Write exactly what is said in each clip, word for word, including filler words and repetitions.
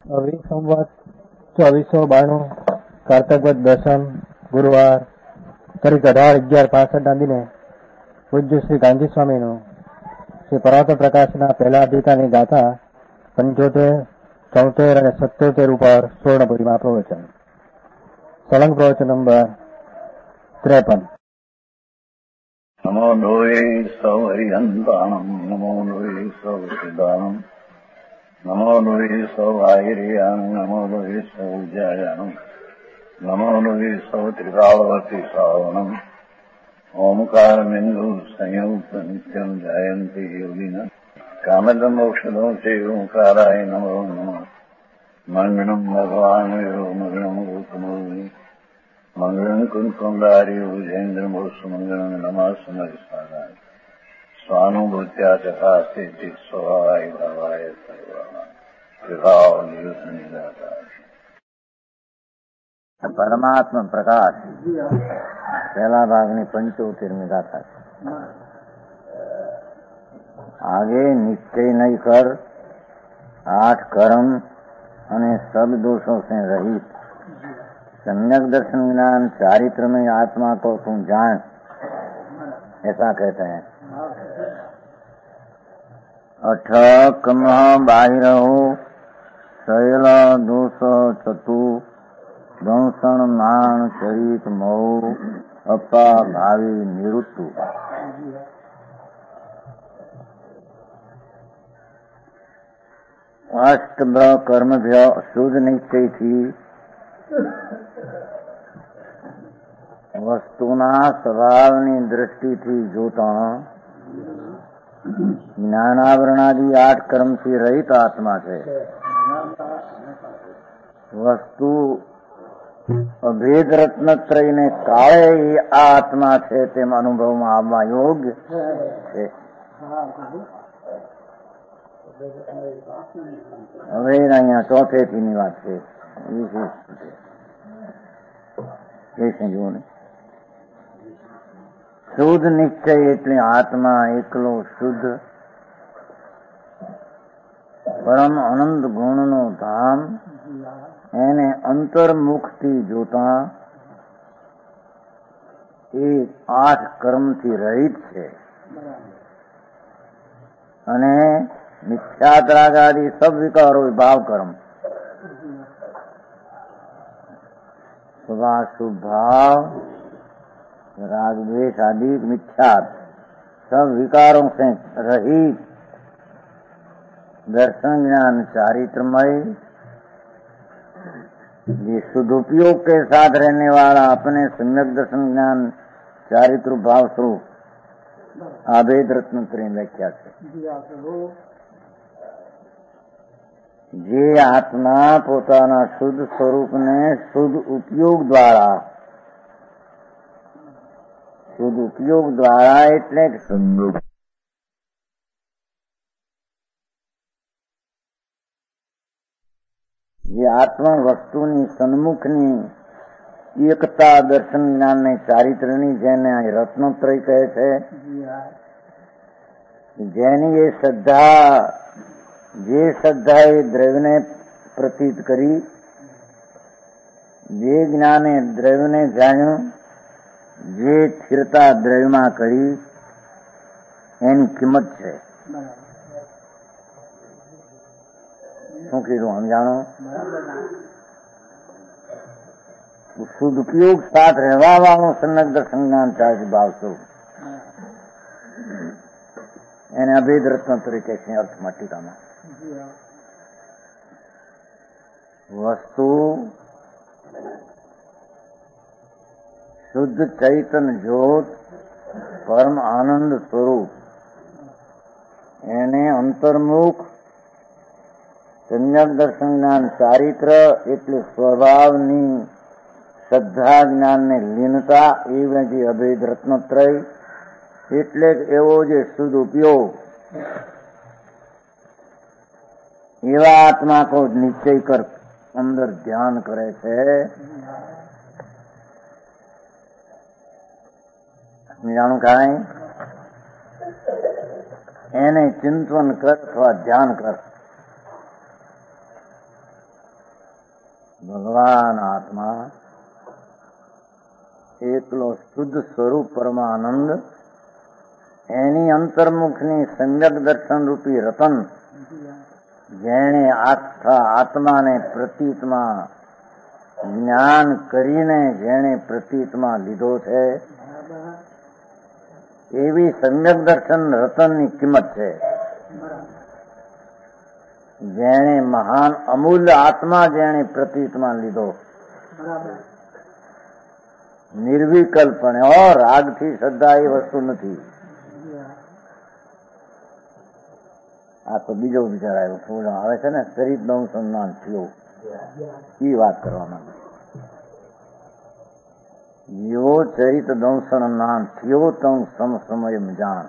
अभी संवत ચોવીસો બાણું કારતક વદ દસમ ગુરુવાર તારીખ અઢાર અગિયાર પાસઠના દિને પૂજ્ય શ્રી ગાંધી સ્વામીનું શ્રી પરાવર્ત પ્રકાશના પહેલા અધિકારની ગાથા પંચોતેર ચૌતેર અને સત્યોતેર ઉપર સુવર્ણપુરીમાં પ્રવચન. સળંગ પ્રવચન નંબર ત્રેપન. નમો લોહે સૌ હરિહંતાણમ નમો લોહે સૌ સિદ્ધાણમ નમો લોહે સૌ આહિર્યાન નમો લોહે સૌ જયાનમ નમો લોહે સૌ ત્રિકાળવતી શ્રાવણમ ઓમકાર બિંદુ સંયુક્ત નિત્યમ જયંતી યોગિન કામદમ મોક્ષદો છે ઓંકારાય નમો નમઃ. મંગળમ ભગવાન મંગળમ ગોતમોહિ મંગળમ કુંકુંડારી ભુજેન્દ્ર મોક્ષ મંગળમ નમઃ સમયસારાય સ્વાનુભૂત્યા ચકાસ્તે સ્વભાવાય ભાવાય સર્વમાં વિભાવ નિયુત નિરાકાર. પરમાત્મા પ્રકાશ પહેલા ભાગની પંચોતેરમી ગાથા છે. आगे निश्चय नहीं कर आठ कर्म અને सब दोषों से रहित सम्यक दर्शन ज्ञान चारित्र में आत्मा को तुम जान, ऐसा कहते हैं. अठ कम बाहिर हो शैल दोष चतु दंशन मान चरित मऊ अपा भावी निरुत्तु. अष्ट कर्म भ्य शुद्ध निश्चय थी वस्तुना स्वभावनी दृष्टिथी जोता ज्ञानावरणादि आठ कर्म થી રહિત આત્મા છે. વસ્તુ અભેદ રત્નત્રયને કાળે આ આત્મા છે તેમ અનુભવમાં આવવા યોગ્ય છે. હવે અહીંયા ચોથેથી વાત છે. શુદ્ધ નિશ્ચય એટલે આત્મા એકલો શુદ્ધ પરમ આનંદ ગુણનો ધામ એને અંતર્મુખથી જોતા એ આઠ કર્મથી રહિત છે અને મિથ્યાત્રાગાદી સબ વિકારો ભાવ કર્મ शुभ भाव राग द्वेष आदि मिथ्या सब विकारों से रहित दर्शन ज्ञान चारित्रमय ये शुद्ध उपयोग के साथ रहने वाला अपने सम्यक दर्शन ज्ञान चारित्र भाव स्वरूप अभेद रत्नत्रय व्याख्या છે. જે આત્મા પોતાના શુદ્ધ સ્વરૂપને શુદ્ધ ઉપયોગ દ્વારા શુદ્ધ ઉપયોગ દ્વારા એટલે જે આત્મા વસ્તુની સન્મુખની એકતા દર્શન જ્ઞાનને ચારિત્રની જેને રત્નોત્રય કહે છે, જેની એ શ્રદ્ધા જે શ્રદ્ધા એ દ્રવ્યને પ્રતીત કરી, જે જ્ઞાને દ્રવ્યને જાણ્યું, જે સ્થિરતા દ્રવ્યમાં કરી એની કિંમત છે. શું કીધું સમજાણો? શુદ્ધ ઉપયોગ સાથ રહેવા વાળું સમ્યક દર્શન જ્ઞાન ચારિત્ર ભાવ સ્વરૂપ એને અભેદ રત્ન તરીકે છે. અર્થમાં ટીકામાં वस्तु शुद्ध चैतन्य ज्योत परम आनंद स्वरूप એને અંતર્મુખ सम्यक दर्शन ज्ञान चारित्र એટલે સ્વભાવની શ્રદ્ધા જ્ઞાનને લીનતા એ જે અભેદ રત્નત્રય એટલે એવો જે શુદ્ધ ઉપયોગ એવા આત્મા કો નિશ્ચય કર અંદર ધ્યાન કરે છે. જાણું કાંઈ એને ચિંતન કર અથવા ધ્યાન કર. ભગવાન આત્મા એકલો શુદ્ધ સ્વરૂપ પરમાનંદ, એની અંતર્મુખની સમ્યક દર્શન રૂપી રતન, જેણે આખા આત્માને પ્રતીતમાં જ્ઞાન કરીને જેણે પ્રતીતમાં લીધો છે, એવી સમ્યક દર્શન રતનની કિંમત છે. જેણે મહાન અમૂલ્ય આત્મા જેણે પ્રતીતમાં લીધો, નિર્વિકલ્પણે, ઓ રાગથી શ્રદ્ધા એ વસ્તુ નથી. આ તો બીજો વિચાર આવ્યો, થોડો આવે છે ને, ચરિત દંસન્માન થયો, એ વાત કરવા માંગે. યો ચરિત દંસન્માન થયો તમ સમ સમય જાણ.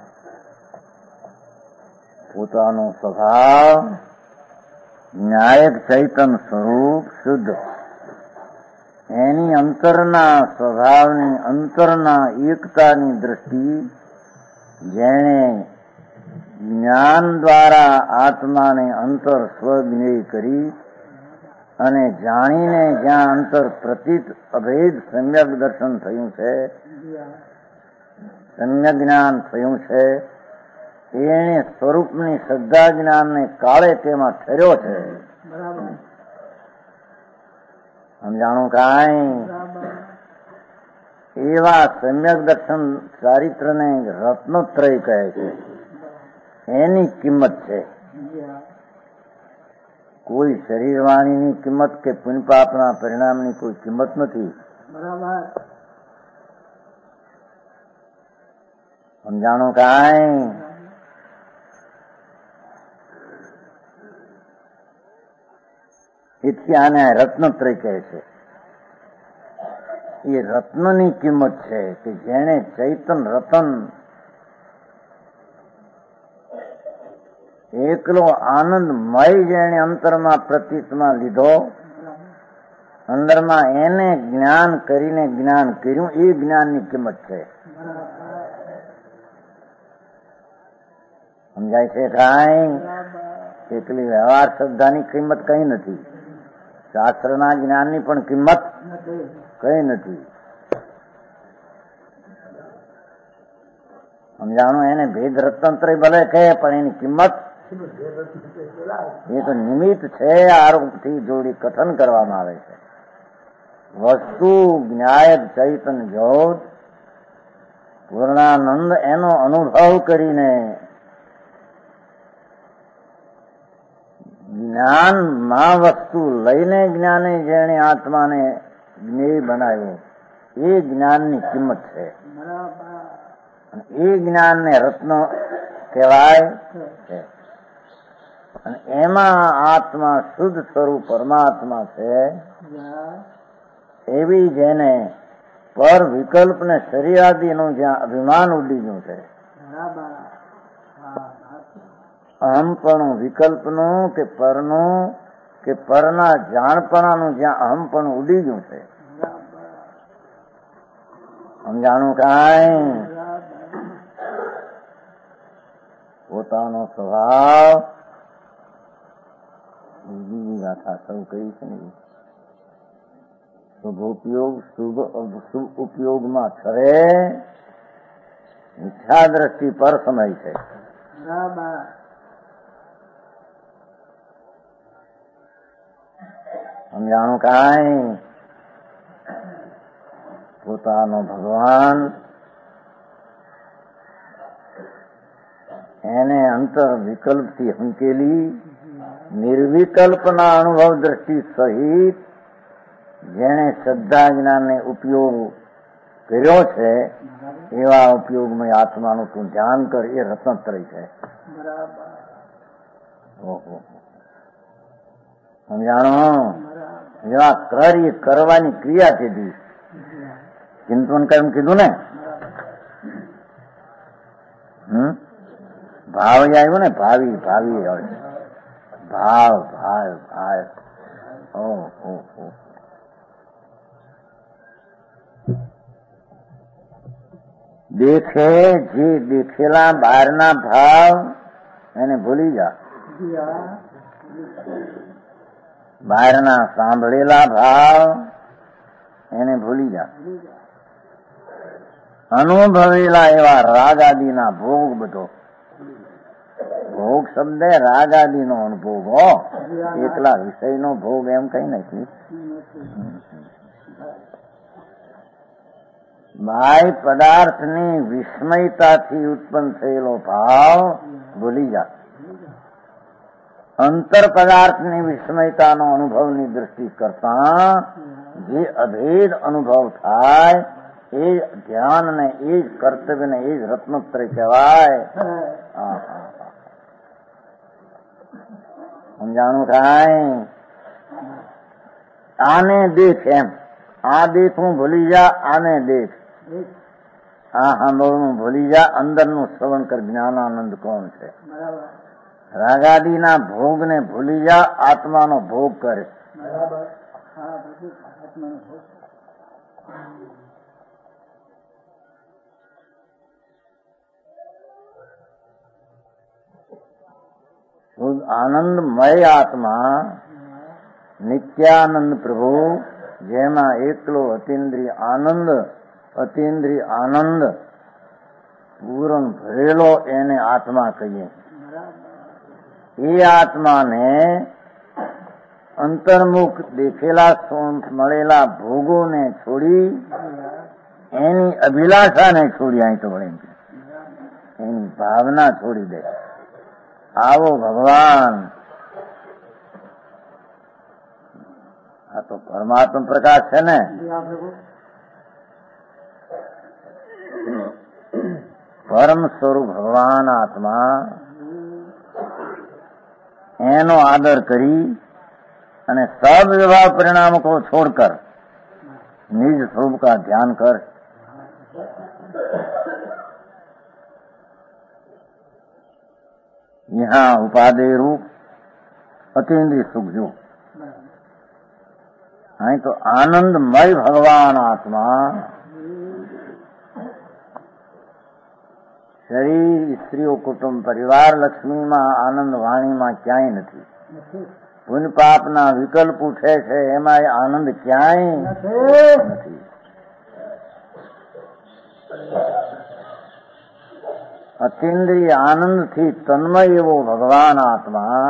પોતાનો સ્વભાવ ન્યાયક ચૈતન સ્વરૂપ શુદ્ધ, એની અંતરના સ્વભાવની અંતરના એકતાની દ્રષ્ટિ જેણે જ્ઞાન દ્વારા આત્માને અંતર સ્વજ્ઞેય કરી અને જાણીને જ્યાં અંતર પ્રતીત અભેદ સમ્યક દર્શન થયું છે, સમ્યક જ્ઞાન થયું છે, એને સ્વરૂપની શ્રદ્ધા જ્ઞાનને કાળે તેમાં ઠર્યો છે. સમજાણું કાંઈ? એવા સમ્યક દર્શન ચારિત્રને રત્નોત્રય કહે છે. એની કિંમત છે. કોઈ શરીર વાણીની કિંમત કે પુણ્ય પાપના પરિણામની કોઈ કિંમત નથી. સમજાણું કાંઈ? એથી આને રત્નત્રય કહે છે. એ રત્નની કિંમત છે કે જેણે ચૈતન રતન એકલો આનંદમય જેણે અંતરમાં પ્રતીતમાં લીધો, અંદરમાં એને જ્ઞાન કરીને જ્ઞાન કર્યું, એ જ્ઞાનની કિંમત છે. સમજાય છે કાંઈ? એકલી વ્યવહાર શ્રદ્ધાની કિંમત કઈ નથી, શાસ્ત્રના જ્ઞાનની પણ કિંમત કઈ નથી. સમજાણું? એને ભેદ રત્નત્રય ભલે કહે પણ એની કિંમત એ તો નિમિત્ત છે. આરોપથી જોડી કથન કરવામાં આવે છે. વસ્તુ જ્ઞાયક ચૈતન જ્યોત પૂર્ણાનંદ એનો અનુભવ કરીને જ્ઞાનમાં વસ્તુ લઈને જ્ઞાને જેણે આત્માને જ્ઞેય બનાવ્યું, એ જ્ઞાનની કિંમત છે. એ જ્ઞાનને રત્ન કહેવાય છે. અને એમાં આત્મા શુદ્ધ સ્વરૂપ પરમાત્મા છે. એવી જેને પર વિકલ્પ ને શરીરાદીનું જ્યાં અભિમાન ઉડી ગયું છે, અહમપણું વિકલ્પનું કે પરનું કે પરના જાણપણાનું જ્યાં અહમપણું ઉડી ગયું છે. સમજાણું કાંઈ? પોતાનો સ્વભાવ બીજી ગાથા સૌ કહી છે ને, શુભ ઉપયોગ શુભ શુભ ઉપયોગમાં ઠરે, મિથ્યા દ્રષ્ટિ પર સમય છે. સમજાણું કાંઈ? પોતાનો ભગવાન એને અંતર વિકલ્પથી હંકેલી નિર્વિકલ્પના અનુભવ દ્રષ્ટિ સહિત જેણે શ્રદ્ધા જ્ઞાનને ઉપયોગ કર્યો છે, એવા ઉપયોગમાં આત્માનું તું ધ્યાન કર. એ રત્નત્રય છે. ઓહો, સમજાણો? એવા કર, એ કરવાની ક્રિયા કીધી. ચિંતન કર્મ કીધું ને. હમ ભાવ આવ્યો ને, ભાવી ભાવી ભાવ ભાવ ભાવ. ઓહો, દેખે જે દેખેલા બહારના ભાવ એને ભૂલી જા. બહારના સાંભળેલા ભાવ એને ભૂલી જા. અનુભવેલા એવા રાગ આદિના ભોગ બધો, ભોગ શબ્દ રાગ આદિનો અનુભોગ હો, એકલા વિષયનો ભોગ એમ કઈ નથી. બાહ્ય પદાર્થની વિસ્મયતાથી ઉત્પન્ન થયેલો ભાવ ભૂલી જા. અંતર પદાર્થની વિસ્મયતાનો અનુભવની દૃષ્ટિ કરતા જે અભેદ અનુભવ થાય એ ધ્યાન ને એ જ કર્તવ્ય ને એ જ રત્નોત્તરી કહેવાય. સમજાણું થાય. આને દેખ એમ, આ દેખવું ભૂલી જા, આને દેખ, આ સાંભળવું ભૂલી જા, અંદરનું શ્રવણ કર. જ્ઞાનાનંદ કોણ છે? રાગાદીના ભોગ ને ભૂલી જા, આત્માનો ભોગ કરે. શુદ્ધ આનંદમય આત્મા નિત્યાનંદ પ્રભુ, જેમાં એકલો અતિન્દ્રિય આનંદ, અતિન્દ્રિય આનંદ પૂરણ ભરેલો એને આત્મા કહીએ. એ આત્માને અંતર્મુખ દેખેલા મળેલા ભોગોને છોડી, એની અભિલાષાને છોડી, અહીં તો વળે એની ભાવના છોડી દે. આવો ભગવાન. આ તો પરમાત્મા પ્રકાશ છે ને. પરમ સ્વરૂપ ભગવાન આત્મા, એનો આદર કરી અને सब विवाह परिणाम को छोड़कर निज स्वरूप का ध्यान कर. यहाँ उपादेय रूप अतीन्द्रिय सुख जो, અહીં તો આનંદમય ભગવાન આત્મા. શરીર, સ્ત્રીઓ, કુટુંબ, પરિવાર, લક્ષ્મીમાં આનંદ વાણીમાં ક્યાંય નથી. પુણ્ય પાપના વિકલ્પ ઉઠે છે, એમાં આનંદ ક્યાંય નથી. અતિન્દ્રિય આનંદથી તન્મય એવો ભગવાન આત્મા,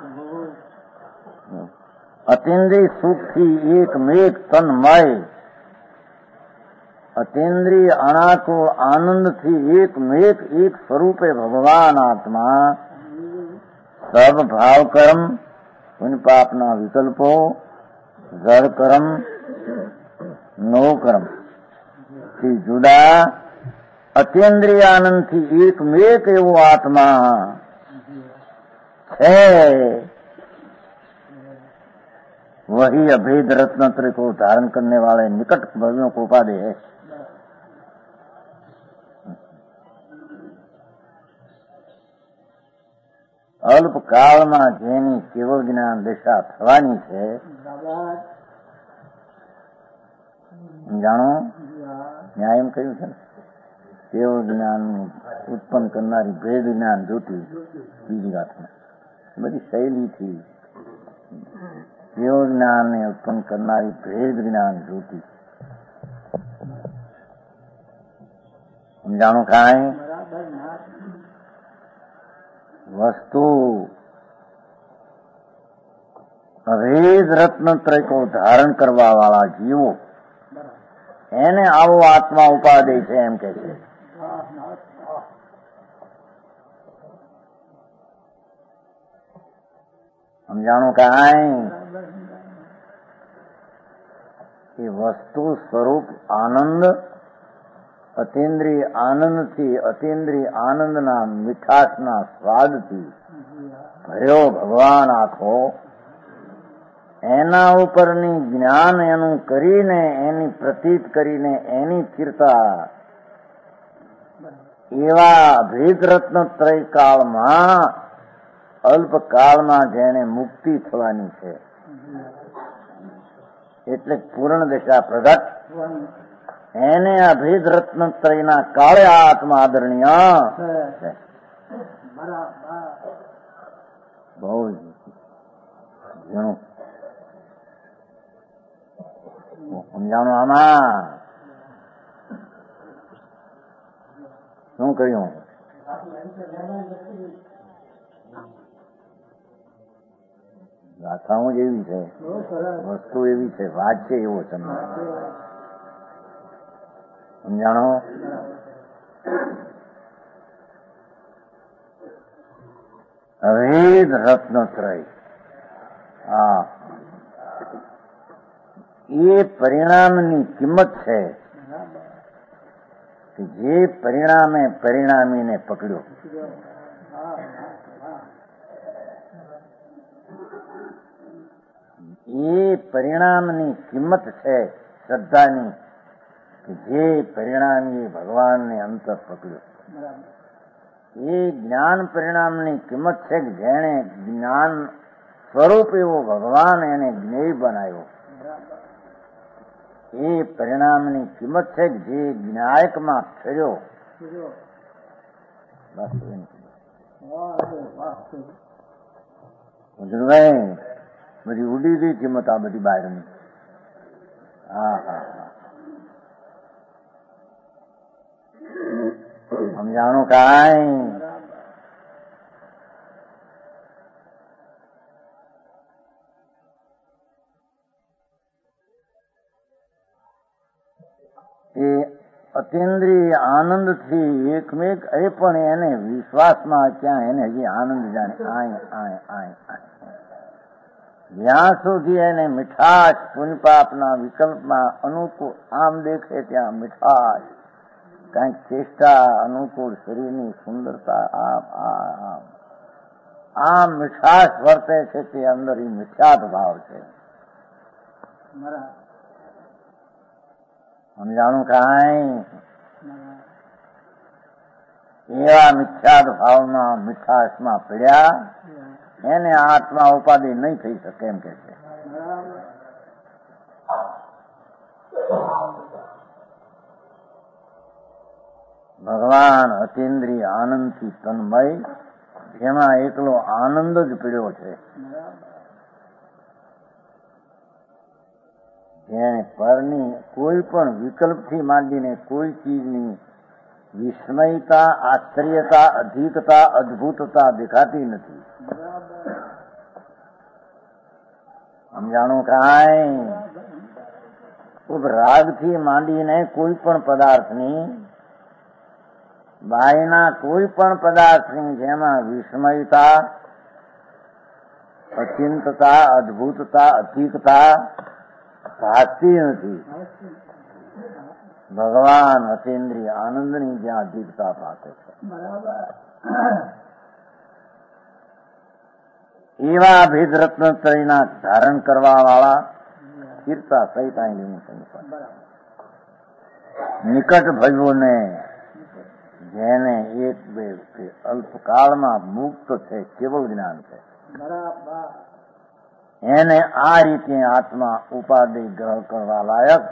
અતિન્દ્રિય સુખથી એકમેક તન્મય, અતિન્દ્રિય અનાકુળ આનંદથી એકમેક એક સ્વરૂપે ભગવાન આત્મા. સબ ભાવ કર્મ, પુણ્ય પાપના વિકલ્પો, જળ કર્મ, નો કર્મ થી જુદા અતિન્દ્રિય આનંદથી એકમેક એવો આત્મા है. वही अभेद रत्नत्रय को धारण करने वाले निकट भवियों को उपाधि है. અલ્પ કાળમાં જેની કેવળ જ્ઞાન દિશા થવાની છે, જાણો ન્યાય એમ કહ્યું છે ને, કેવળ જ્ઞાન ઉત્પન્ન કરનારી ભેદ જ્ઞાન જોતી બીજી વાતમાં બધી શૈલીથી કેવળ જ્ઞાનને ઉત્પન્ન કરનારી ભેદ જ્ઞાન જોતી. જાણો કાંઈ વસ્તુ અભેદ રત્નત્રય કો ધારણ કરવા વાળા જીવો, એને આવો આત્મા ઉપાદેય છે એમ કે છે. સમજાણું કાંઈ? એ વસ્તુ સ્વરૂપ આનંદ, અતિન્દ્રિય આનંદથી, અતિન્દ્રિય આનંદના મીઠાશના સ્વાદથી ભર્યો ભગવાન આખો, એના ઉપરની જ્ઞાન એનું કરીને, એની પ્રતીત કરીને, એની કીર્તા એવા ભેદ રત્નત્રય કાળમાં, અલ્પકાળમાં જેને મુક્તિ થવાની છે, એટલે પૂર્ણ દશા પ્રગટ, એને અભેદ રત્નત્રયના કાળે આત્મા આદરણીય છે. બહુ ઘણું સમજાણું આમાં શું કહ્યું? ગાથાઓ જ એવી છે, વસ્તુ એવી છે, વાત છે એવો સમજ. સમજાણો? અભેદ રત્નત્રય, હા, એ પરિણામની કિંમત છે કે જે પરિણામે પરિણામીને પકડ્યો. એ પરિણામની કિંમત છે શ્રદ્ધાની કે જે પરિણામી ભગવાનને અંતર પકડ્યો. એ જ્ઞાન પરિણામની કિંમત છે કે જેણે જ્ઞાન સ્વરૂપ એવો ભગવાન એને જ્ઞેય બનાવ્યો. એ પરિણામની કિંમત છે કે જે જ્ઞાયકમાં ફેર્યો. બસ ભાઈ બધી ઉડી ગઈ કિંમત આ બધી બહારની. હા હા હા સમજાણું કાંઈ? એ અતિન્દ્રિય આનંદથી એકમેક એ પણ એને વિશ્વાસમાં ક્યાં એને હજી આનંદ જાણે આય આય આય આય જ્યાં સુધી એને મીઠાશ પુણ્યપાપના વિકલ્પમાં અનુકૂળ આમ દેખે ત્યાં મીઠાશ, કંઈક ચેષ્ટા અનુકૂળ શરીરની સુંદરતા આમ આમ આમ મીઠાશ વર્તે છે તે અંદર એ મિથ્યાત ભાવ છે. સમજાણું કાંઈ? એવા મિથ્યાત ભાવમાં મીઠાશમાં પીડ્યા એને આત્મા ઉપાધિ નહીં થઈ શકે એમ કે છે. ભગવાન અતિન્દ્રિય આનંદથી તન્મય, જેમાં એકલો આનંદ જ પીડ્યો છે. જેને પરની કોઈ પણ વિકલ્પથી માંડીને કોઈ ચીજની વિસ્મયતા, આશ્ચર્યતા, અધિકતા, અદભુતતા દેખાતી નથી. સમજાણું કાંઈ? રાગથી માંડીને કોઈ પણ પદાર્થની, બાયના કોઈ પણ પદાર્થની જેમાં વિસ્મયતા, અચિંતતા, અદભુતતા, અધિકતા ભાસતી નથી. ભગવાન અતિન્દ્રિય આનંદની જ્યાં અધિકતા ભાસે છે. એવા ભેદ રત્નત્રયના ધારણ કરવા વાળા કીર્તા સહિત નિકટ ભજવોને જેને એક બે અલ્પકાળમાં મુક્ત છે, કેવળ જ્ઞાન છે, એને આ રીતે આત્મા ઉપાધિ ગ્રહ કરવા લાયક.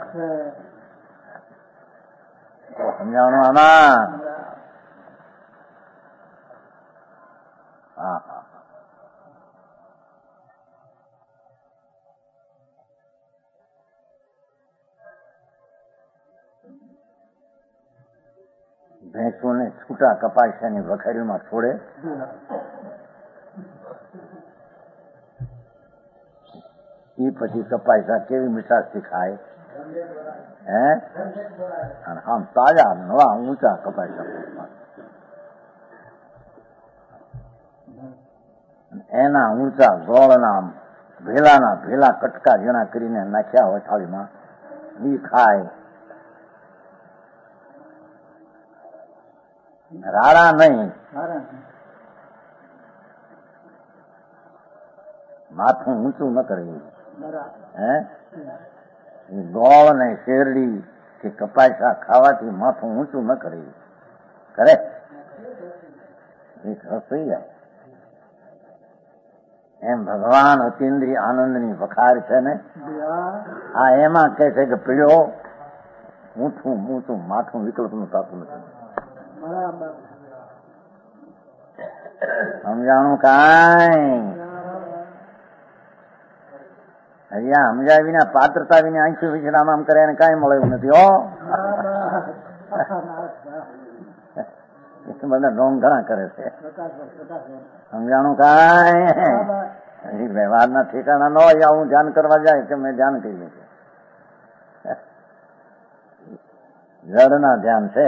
સમજાણું આમાં? હા હા ભેંસોને છૂટા કપાસિયાની વખારીમાં છોડે, એ પછી કપાસિયા કેવી મીઠાશથી ખાય હે? અને આમ તાજા નવા ઊંચા કપાસિયા, એના ઊંચા ગોળના ભેલાના ભેલા કટકા જેના કરીને નાખ્યા હોય થાળીમાં, એ ખાય. રાડા નહીં, માથું ઊંચું ન કરે. હે ગોળ ને શેરડી કે કપાસા ખાવાથી માથું ઊંચું ન કરે. કરે એક રસોઈ જાય. એમ ભગવાન અતિન્દ્રિય આનંદની વખાર છે ને, આ એમાં કે છે કે પીળ્યો ઊંચું ઊંચું માથું વિકલ્પનું થતું નથી. સમજાણું કાંઈ? હજી ત્યાં સમજાય વિના પાત્રતા વિના આંખી વિશ્રામ આમ કરે એને કાંઈ મળે એવું નથી. હો બધા ઢોંગ ઘણા કરે છે. સમજાણું કાંઈ વ્યવહારના ઠેકાણા ન હોય. હું ધ્યાન કરવા જાય કે મેં ધ્યાન કરી લીધું. જડના ધ્યાન છે.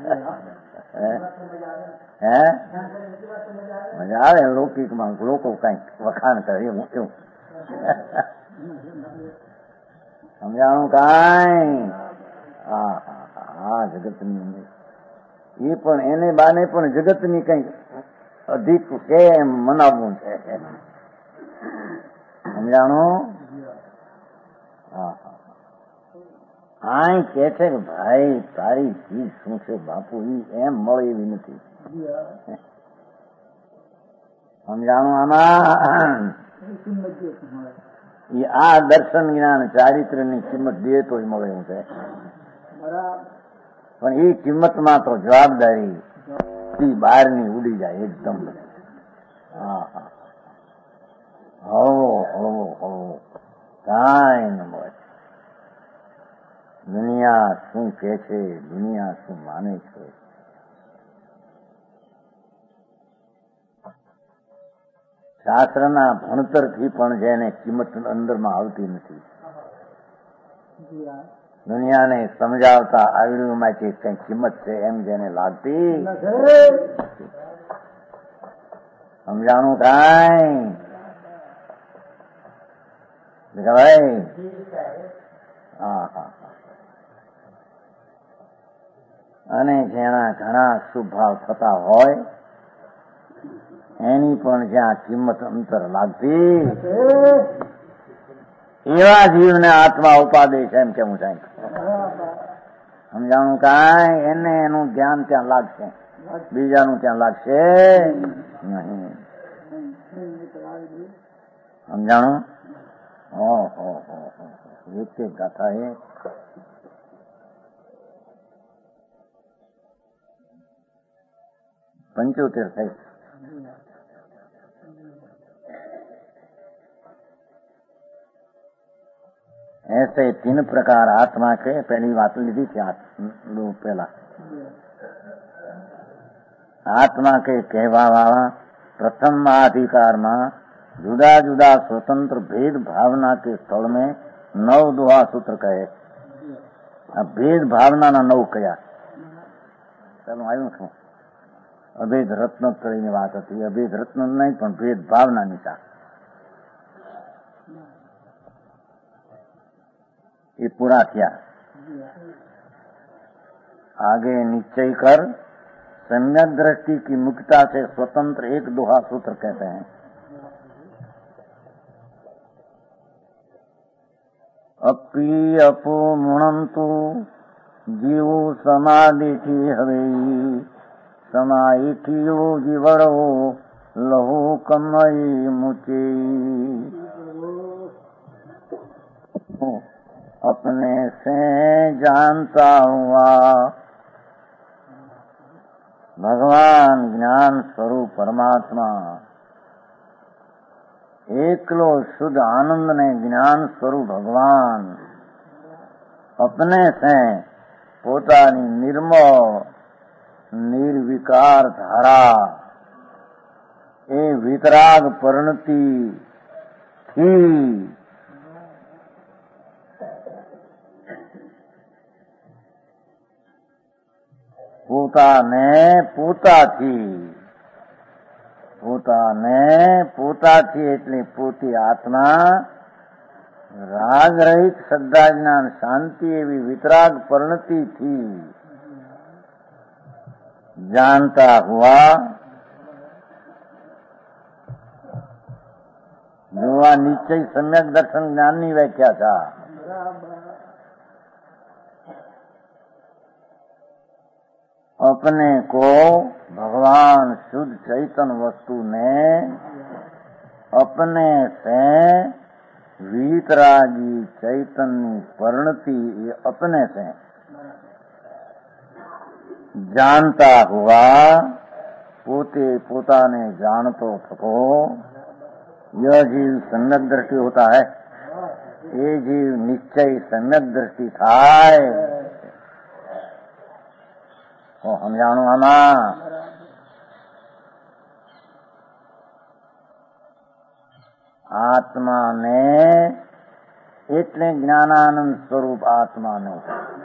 હે મજા આવે લૌકિકમાં. લોકો કઈક વખાણ કરે એવું એવું. સમજાણું કાંઈ? હા હા જગતની એ પણ એને બાને પણ જગતની કઈક અધિક કેમ મનાવવું છે. સમજાણું? હા હા આ કે છે કે ભાઈ તારી ચીજ શું છે બાપુ ઈ એમ મળે એવી નથી. સમજાણું? આમાં આ દર્શન જ્ઞાન ચારિત્ર ની કિંમત દે તો મળે એમ છે. પણ એ કિંમતમાં તો જવાબદારી બહારની ઉડી જાય એકદમ. હા હા હો હો હો કાંઈ ન મળે. દુનિયા શું કે છે, દુનિયા શું માને છે. શાસ્ત્રના ભણતરથી પણ જેને કિંમત અંદરમાં આવતી નથી. દુનિયાને સમજાવતા આવડ્યુંમાંથી કઈ કિંમત છે એમ જેને લાગતી. સમજાણું કાંઈ? ભાઈ હા હા અને જેના ઘણા શુભાવ થતા હોય એની પણ જ્યાં કિંમત અંતર લાગતી એવા જીવને આત્મા ઉપાદે છે એમ કેવું થાય. સમજાણું કાંઈ? એને એનું જ્ઞાન ત્યાં લાગશે, બીજાનું ત્યાં લાગશે નહીં. સમજાણું? ઓહો એક એક ગાથા એ पंचोतेर થઈ. ऐसे तीन प्रकार आत्मा के पहली बात લીધી थी पहला आत्मा के कहवा वाला प्रथम अधिकार में जुदा जुदा स्वतंत्र भेद भावना के स्थल में नव दोहा सूत्र कहे. આ ભેદ ભાવનાના નવ કયા? ચાલો આવ્યું છું. અભેદ રત્નોત્તરીની વાત હતી. અભેદ રત્ન નહીં પણ ભેદ ભાવનાની સા એ પૂરા થયા. आगे निश्चय कर सम्यक दृष्टि की मुक्ता से स्वतंत्र एक दोहा सूत्र कहते हैं. अपी अपो मुणंतु जीवो समाधिથી હવે समाधिથીઓ જીવડો લહુ કમઈ મુચે. अपने से जानता हुआ भगवान ज्ञान स्वरूप परमात्मा एकलो शुद्ध आनंद ने ज्ञान स्वरूप भगवान अपने से પોતાની નિર્મળ નિર્વિકાર ધારા એ વિતરાગ પરિણતિ થી પોતાને પોતાથી પોતાને પોતાથી એટલે પોતી આત્મા રાગ રહિત શ્રદ્ધા જ્ઞાન શાંતિ એવી વિતરાગ પરિણતિથી જાણતા હુઆ જો આ નિશ્ચય સમ્યક દર્શન જ્ઞાનની વ્યાખ્યા था. अपने को भगवान शुद्ध चैतन वस्तु ने अपने से वीतरागी चैतन्य परिणति अपने से जानता हुआ पोते पोताने जानतो थको यह जीव सम्यक दृष्टि होता है. એ જીવ નિશ્ચય સમ્યક દ્રષ્ટિ થાય તો સમજાણું આમાં આત્માને એટલે જ્ઞાનાનંદ સ્વરૂપ આત્માને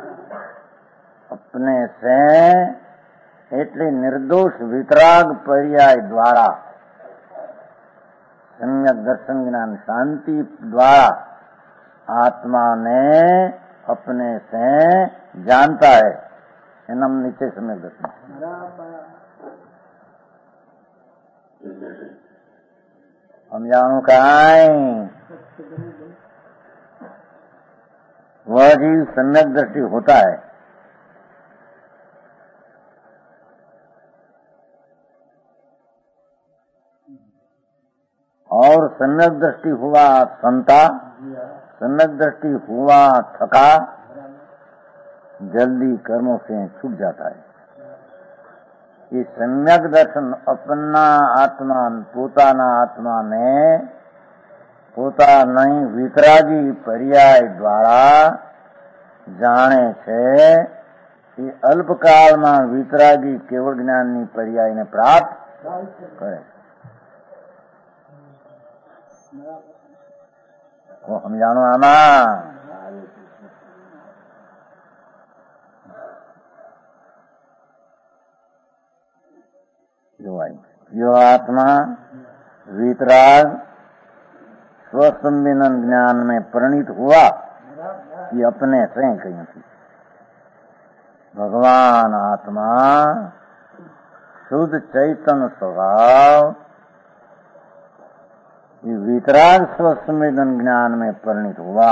अपने से એટલે निर्दोष वितराग पर्याय द्वारा सम्यक दर्शन ज्ञान शांति द्वारा आत्मा ने अपने से जानता है एनम नीचे सम्यक दर्शन हम जानू कहां वह जीव सम्यक दृष्टि होता है और सम्यक दृष्टि हुआ संता, सम्यक दृष्टि हुआ थका, जल्दी कर्मों से छूट जाता है। ये सम्यक दर्शन अपना आत्मा पोताना आत्मा ने પોતાની વિતરાગી પર્યાય દ્વારા જાણે છે એ અલ્પકાળમાં વિતરાગી કેવળ જ્ઞાનની પર્યાયને પ્રાપ્ત કરે તો સમજાણું આમાં जो आत्मा वितराग स्वसंवेदन ज्ञान में परिणित हुआ ये अपने से कहीं थी भगवान आत्मा शुद्ध चैतन्य स्वभाव ये वितराग स्वसंवेदन ज्ञान में परिणित हुआ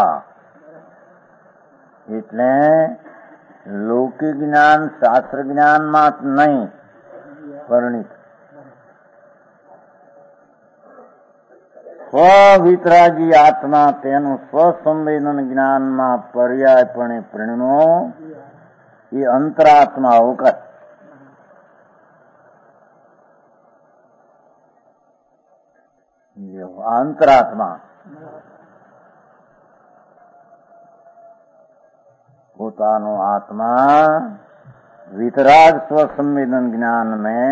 એટલે लौकिक ज्ञान शास्त्र ज्ञान मात्र नहीं परिणित સ્વવિતરાગી આત્મા તેનું સ્વસંવેદન જ્ઞાનમાં પર્યાયપણે પરિણમો એ અંતરાત્મા અવકાશ અંતરાત્મા પોતાનો આત્મા વિતરાગ સ્વસંવેદન જ્ઞાન में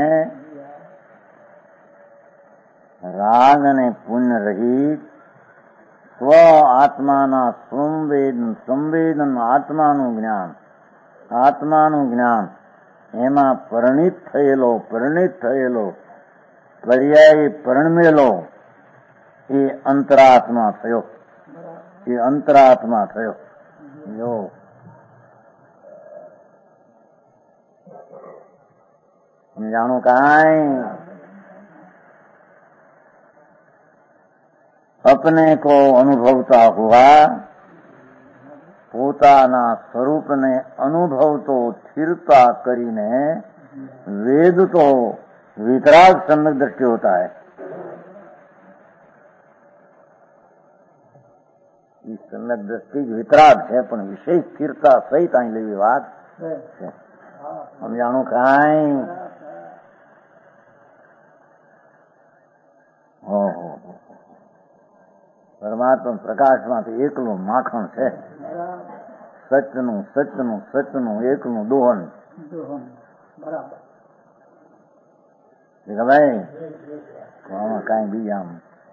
રાગ અને પુણ્ય રહિત સ્વ આત્માના સંવેદન સંવેદન આત્માનું જ્ઞાન આત્માનું જ્ઞાન એમાં પરિણિત થયેલો પરિણિત થયેલો પર્યાય પરિણમેલો એ અંતરાત્મા થયો એ અંતરાત્મા થયો જો સમજાણું કાંઈ अपने को अनुभवता हुआ पोताना स्वरूप ने अनुभव तो स्थिरता करीने वेद तो वितराग सम्यक दृष्टि होता है। इस सम्यक दृष्टि वितराग है पण विशेष स्थिरता सहित आई लेवी बात हम जानो काई हो हो परमात्मा प्रकाश में एकलू माखण है सचनु सचनु सचनु एकलू दोहन देखा भाई कहीं भी आम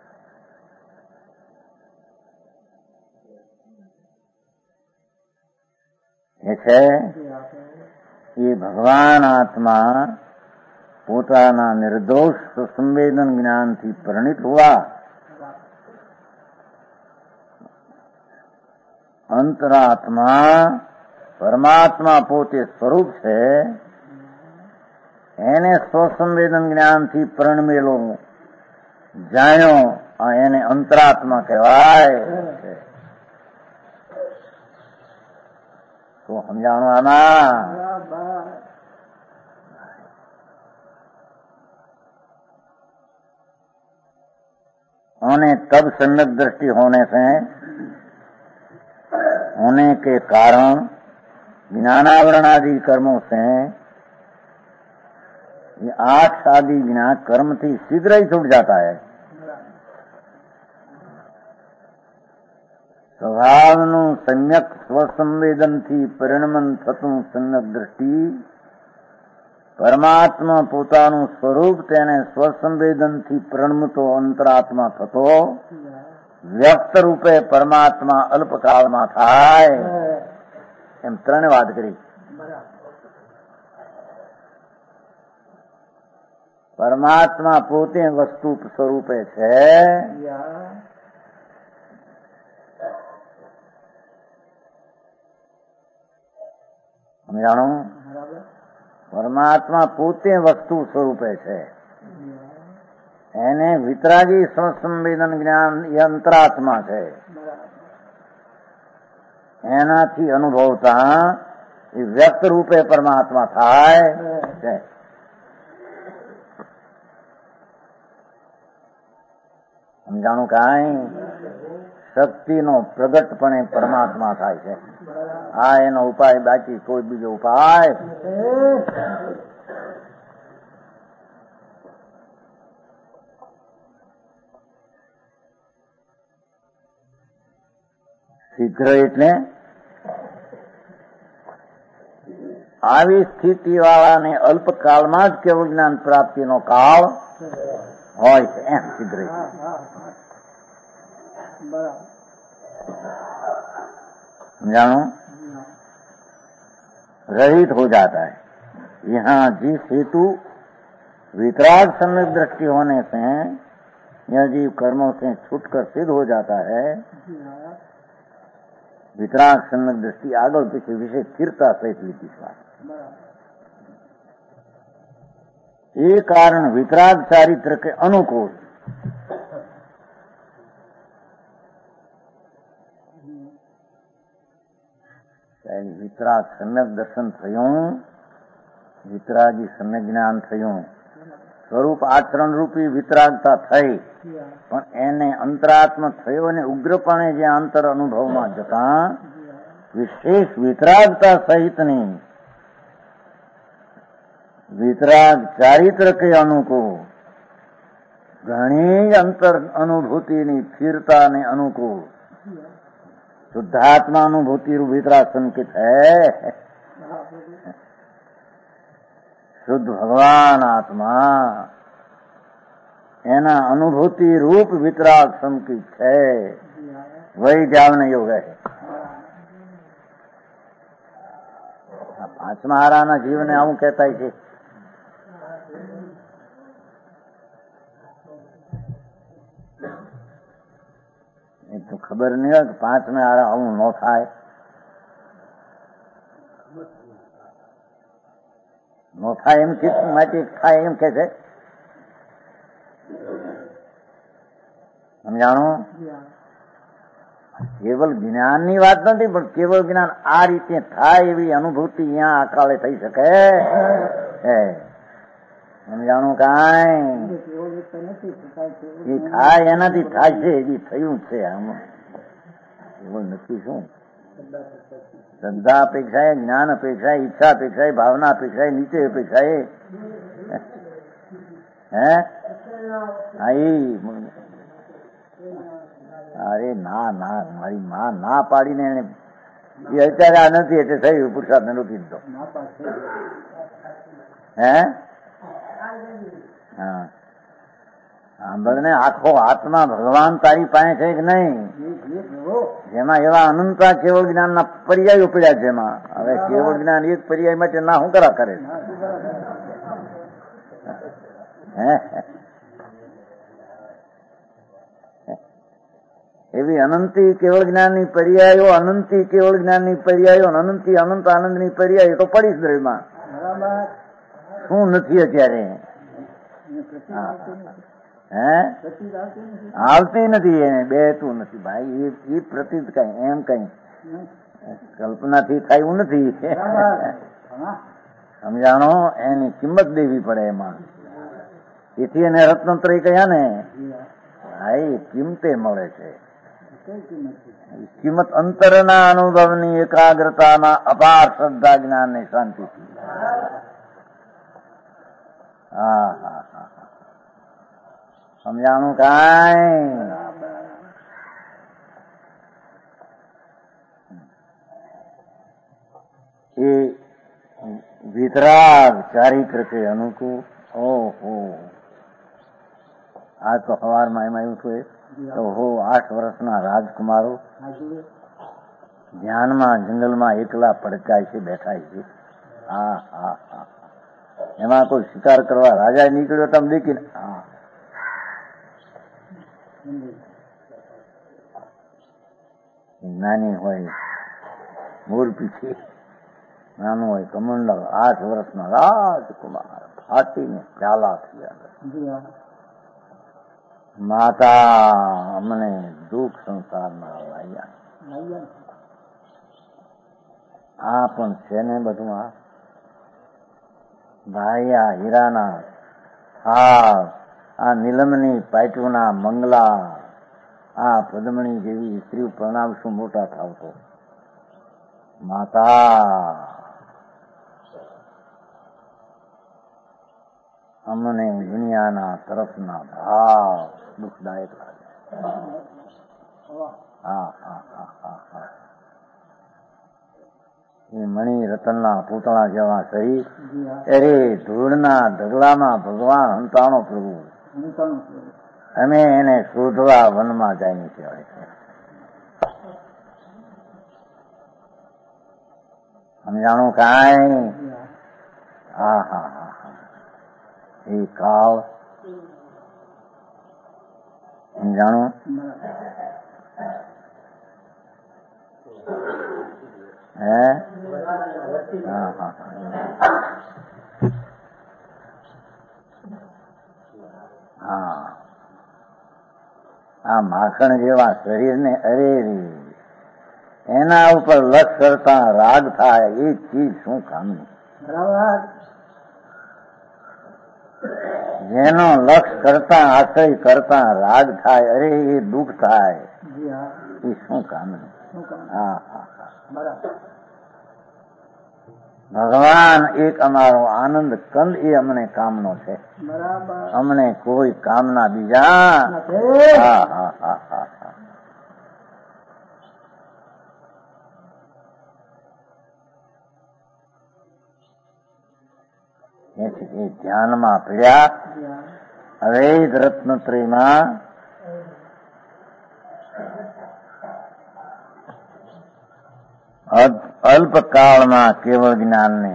ये भगवान आत्मा पोताना निर्दोष संवेदन ज्ञान थी परिणित हुआ अंतरात्मा परमात्मा पोते स्वरूप है एने स्वसंवेदन ज्ञान थी परिणमेलो जाण्यो एने अंतरात्मा कहवाय तो हम जानो आना उन्हें तब सम्यक दृष्टि होने से होने के कारण ज्ञानावरण आदि कर्मों से ये आठ आदि बिना कर्म थी शीघ्र ही छूट जाता है। સ્વભાવનું સમ્યક સ્વસંવેદનથી પરિણમન થતું સમ્યક દ્રષ્ટિ, પરમાત્મા પોતાનું સ્વરૂપ તેને સ્વસંવેદનથી પ્રણમતો અંતરાત્મા થતો વ્યક્ત રૂપે પરમાત્મા અલ્પકાળમાં થાય, એમ ત્રણે વાત કરી. પરમાત્મા પોતે વસ્તુ સ્વરૂપે છે, સમજાણું? પરમાત્મા પોતે વસ્તુ સ્વરૂપે છે, એને વિતરાગી સ્વસંવેદન જ્ઞાન એ અંતરાત્મા છે, એનાથી અનુભવતા એ વ્યક્ત રૂપે પરમાત્મા થાય છે. સમજાણું? કાંઈ શક્તિનો પ્રગટપણે પરમાત્મા થાય છે. આ એનો ઉપાય, બાકી કોઈ બીજો ઉપાય. શીઘ્ર એટલે આવી સ્થિતિ વાળાને અલ્પકાળમાં જ કેવળ જ્ઞાન પ્રાપ્તિનો કાળ હોય છે, એમ શીઘ્ર. समझानो? रहित हो जाता है. यहाँ जिस हेतु वितराग सम्यक दृष्टि होने से यह जीव कर्मों से छूटकर सिद्ध हो जाता है, वितराग सम्यक दृष्टि आगल पीछे विशेष स्थिरता सहित विश्वास. ये कारण वितराग चारित्र के अनुकूल વિતરાગ સમ્યક દર્શન થયું, વિતરાગી સમ્યક જ્ઞાન થયું, સ્વરૂપ આચરણ રૂપી વિતરાગતા થઈ, પણ એને અંતરાત્મ થયો અને ઉગ્રપણે જે આંતર અનુભવમાં જતા વિશેષ વિતરાગતા સહિતની વિતરાગ ચારિત્ર કે અનુકૂળ ઘણી અંતર અનુભૂતિની સ્થિરતાને અનુકૂળ शुद्धात्मा अनुभूति रूप वितराग संकित है. शुद्ध भगवान आत्मा एना अनुभूति रूप वितराग संकित है, वही ज्ञान योग है. પાંચમા હારાના જીવને આવું કહેતા છે. તો ખબર નહીં હોય કે પાંચમે હારા આવું ન થાય. ન થાય એમ કીધું માટે થાય એમ કે છે. સમજાણું? કેવલ જ્ઞાનની વાત નથી, પણ કેવળ જ્ઞાન આ રીતે થાય એવી અનુભૂતિ અહીંયા અકાળે થઈ શકે. સમજાણું? કાંઈ એ થાય એનાથી થાય છે, એ થયું છે. આમાં એવું નથી. શું શ્રદ્ધા અપેક્ષાએ, જ્ઞાન અપેક્ષાએ, ઈચ્છા અપેક્ષાએ, ભાવના અપેક્ષાએ, નીચે અપેક્ષાએ, હે હા એ અરે ના ના મારી માં ના પાડીને એને એ અત્યારે આ નથી એટલે થયું પુરુષાર્થ ને રોકી દીધો. હે હા સાંભળને, આખો આત્મા ભગવાન તારી પાસે છે કે નહીં? જેમાં એવા અનંતા કેવળ જ્ઞાનના પર્યાયો પડ્યા છે. એમાં હવે કેવળ જ્ઞાન એક પર્યાય માટે ના હું કરા કરે. હે એવી અનંતી કેવળ જ્ઞાનની પર્યાયો, અનંતી કેવળ જ્ઞાનની પર્યાયો, અનંતી અનંત આનંદની પર્યાયો તો પડી જ દ્રવ્યમાં. શું નથી અત્યારે? હે આવતી નથી, એને બેતું નથી ભાઈ. એ પ્રતીત કઈ એમ કઈ કલ્પનાથી થાય એવું નથી. સમજાણો? એની કિંમત દેવી પડે એમાં. તેથી એને રત્નત્રય કહ્યા ને ભાઈ, કિંમતે મળે છે. કિંમત અંતરના અનુભવની એકાગ્રતાના અપાર શ્રદ્ધા જ્ઞાન ની શાંતિ. હા હા હા સમજાણું? કાંઈ वितराग चारित्र के अनुकूल। ओहो आज तो सवार में एम आव्યું હતું તો હો આઠ વર્ષના રાજકુમારો ધ્યાનમાં જંગલમાં એકલા પડકાય છે, બેઠા છે. હા હા હા એમાં કોઈ શિકાર કરવા રાજા નીકળ્યો તમે દેખીને હા નાની હોય મોર પીછી, નાનું હોય કમંડલ, આઠ વર્ષના રાજકુમાર ફાટીને પ્યાલા થયા. માતા અમને દુઃખ સંસારમાં લાવ્યા. આ પણ છે ને બધું. આ ભાઈયા હીરાના હાર, આ નીલમની પાટુના મંગલા, આ પદ્મણી જેવી સ્ત્રી પ્રણાવશું મોટા થાવ તો. માતા અમને દુનિયાના તરફના ભાવ દુઃખદાયક લાગે. હા હા હા હા હા એ મણી રતનના પૂતળા જેવા શરીર, અરે ધૂળના ઢગલામાં ભગવાન હંતાણો પ્રભુ. અમે એને શોધવા વનમાં જાય કહેવાય છે. સમજાણું કાંઈ? હા હા હા હા એ કાળ સમજાણું. હે હા હા હા આ માખણ જેવા શરીરને અરે એના ઉપર લક્ષ કરતા રાગ થાય એ ચીજ શું કામની? જેનો લક્ષ કરતા આશ્રય કરતા રાગ થાય અરે એ દુઃખ થાય એ શું કામની? હા હા ભગવાન એક અમારો આનંદ કંદ એ અમને કામનો છે. અમને કોઈ કામના બીજા. હા હા હા હા હા એ ધ્યાનમાં પીડ્યા. અવૈધ રત્નત્રયમાં અલ્પકાળમાં કેવળ જ્ઞાનને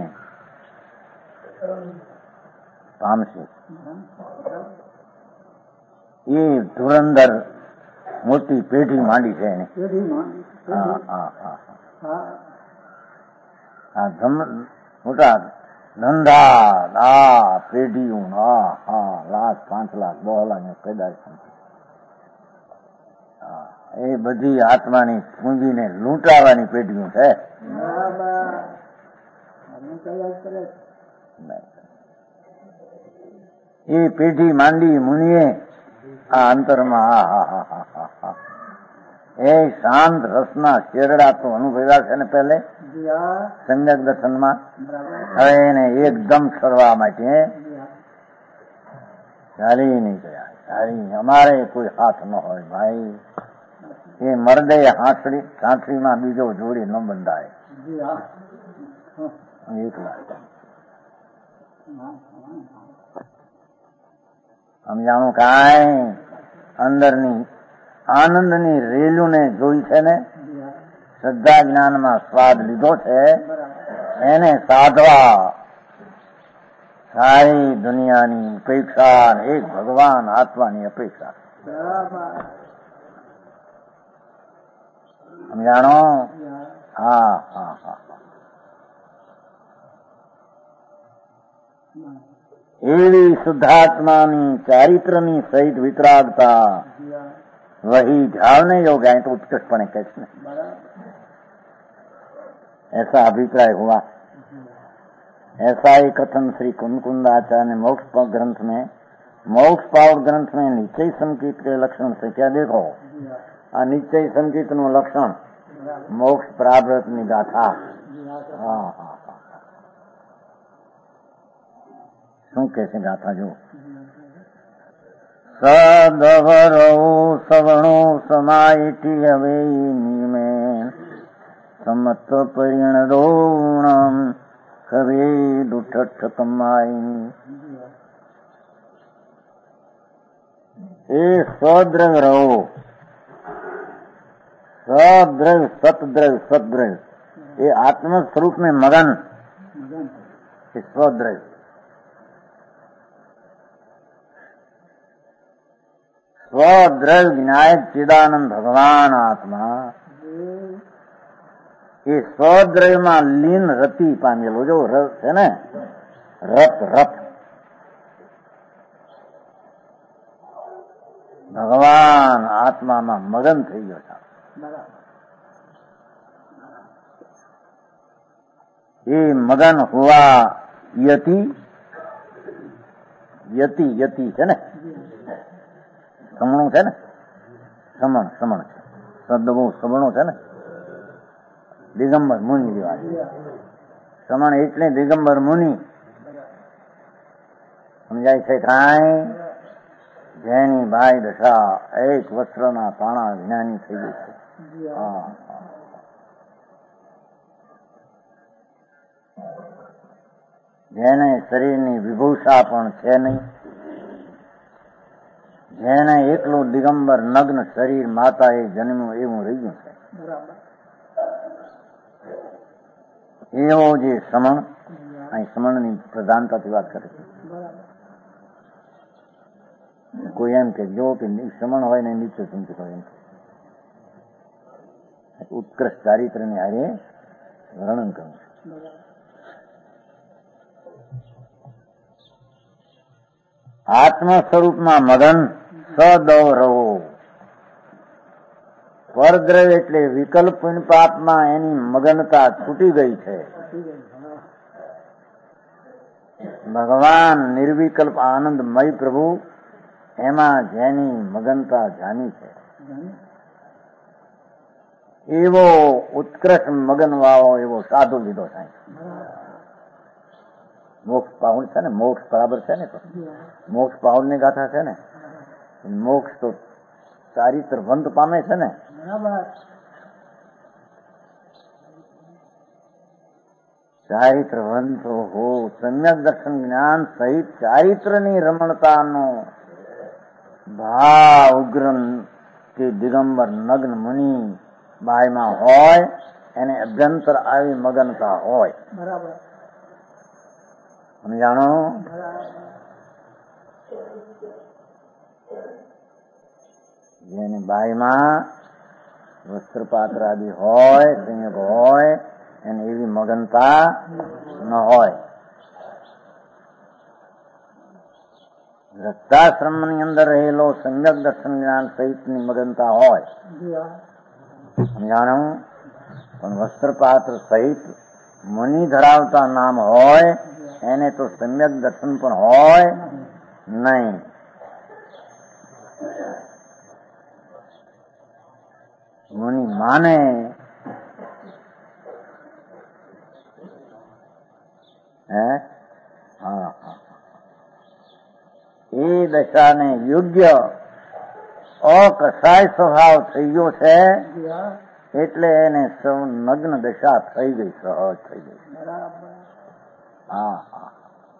પામશે. એ ધુરંધર મોટી પેઢી માંડી છે એને. હા હા હા હા મોટા ધંધા આ પેઢીઓ હા હા લાખ પાંચ લાખ દસ લાખ પેદાશ. એ બધી આત્માની પૂંજીને લૂંટાવાની પેઢીઓ છે. એ પેઢી માંડી મુનિએ આ અંતરમાં હા હા હા હા હા હા એ શાંત રસના શેરડા તો અનુભવ્યા છે ને પહેલે સમ્યક દર્શનમાં. હવે એને એકદમ છોડવા માટે ચાલી નહીં ગયા. ચાલી અમારે કોઈ હાથ ન હોય ભાઈ. એ મરદે હાંસડી સાંસડીમાં બીજો જોડી ન બંધાય. એકલા સમજાણું કાંઈ? અંદરની આનંદની રેલુને જોઈ છે ને, શ્રદ્ધા જ્ઞાનમાં સ્વાદ લીધો છે, એને સાધવા સારી દુનિયાની અપેક્ષા, એક ભગવાન આત્માની અપેક્ષા. સમજાણો? હા હા હા એવી શુદ્ધાત્માની ચારિત્રની સહિત વિતરાગતા वही ध्यान योग है तो उत्कृष्टपणे कैसे ऐसा अभिप्राय हुआ. ऐसा ही कथन श्री कुंदकुंदाचार्य ने मोक्ष पावक ग्रंथ में मोक्ष पावक ग्रंथ में निश्चय संकेत के लक्षण से क्या देखो. आ निश्चय संकेत નું લક્ષણ મોક્ષ પ્રાપ્ત ની ગાથા. હા હા શું કે છે ગાથા જો. સદવરો સવણો સમાયતિ હવે નિમે સમત્વ પરિણરોણમ કવે દુઠઠ કમાઈ એ સ્વદ્રવ્ય રહો, સદ્રવ્ય સતદ્રવ્ય સદ્રવ્ય એ आत्म स्वरूप में मगन स्वद्रव्य। स्वद्रव्य विनायक चिदानंद भगवान आत्मा એ સ્વદ્રવ્યમાં લીન રતિ પામેલો, જો રસ છે ને, રત રત ભગવાન આત્મામાં મગન થઈ ગયો છે। એ મગન હુઆ યતિ યતિ યતિ છે ને, સમણું છે ને, સમણ સમણ છે, શબ્દ બહુ સમણો છે ને, દિગંબર મુનિ જેવા છે સમણ એટલે દિગંબર મુનિ સમજાય છે। કાંઈ જેની બાઈ દશા એક વસ્ત્રના પાણા વિનાની થઈ ગઈ છે। હા, જેને શરીરની વિભૂષા પણ છે નહીં, જેને એકલું દિગંબર નગ્ન શરીર માતા એ જન્મ્યું એવું રહી ગયું છે। એવો જે સમણ, અહીં સમણની પ્રધાનતાથી વાત કરે છે। કોઈ એમ કે જો કે સમણ હોય ને નીચે ચિંતિત હોય, ઉત્કૃષ્ટ ચારિત્રની હારે વર્ણન કર્યું છે। આત્મ સ્વરૂપમાં મગન સદવ રહો, પરદ્રવ્ય એટલે વિકલ્પ પાપમાં એની મગનતા છૂટી ગઈ છે। ભગવાન નિર્વિકલ્પ આનંદમય પ્રભુ એમાં જેની મગનતા જામી છે, એવો ઉત્કૃષ્ટ મગન વાળો એવો સાધુ લીધો થાય। મોક્ષ પાઉલ છે ને, મોક્ષ બરાબર છે ને, તો મોક્ષ પાઉલ ની ગાથા છે ને, મોક્ષ તો ચારિત્રવંત પામે છે ને। ચારિત્રવંત હો, સમ્યક દર્શન જ્ઞાન સહિત ચારિત્રની રમણતાનો ભાવ ઉગ્ર કે દિગંબર નગ્ન મુનિ બાયમાં હોય, એને અભ્યંતર આવી મગનતા હોય। બરાબર સમજાણો? જેની બાઈમાં વસ્ત્રપાત્ર આદિ હોય, સંયોગ હોય, એને એવી મગનતા ન હોય। રક્તાશ્રમની અંદર રહેલો સંયક દર્શન જ્ઞાન સહિતની મગનતા હોય, સમજાણું? પણ વસ્ત્રપાત્ર સહિત મુનિ ધરાવતા નામ હોય, એને તો સમ્યક દર્શન પણ હોય નહીં। મુનિ માને હે હા, એ દશાને યોગ્ય અકસાય સ્વભાવ થઈ ગયો છે, એટલે એને નગ્ન દશા થઈ ગઈ, સહજ થઈ ગઈ। હા હા,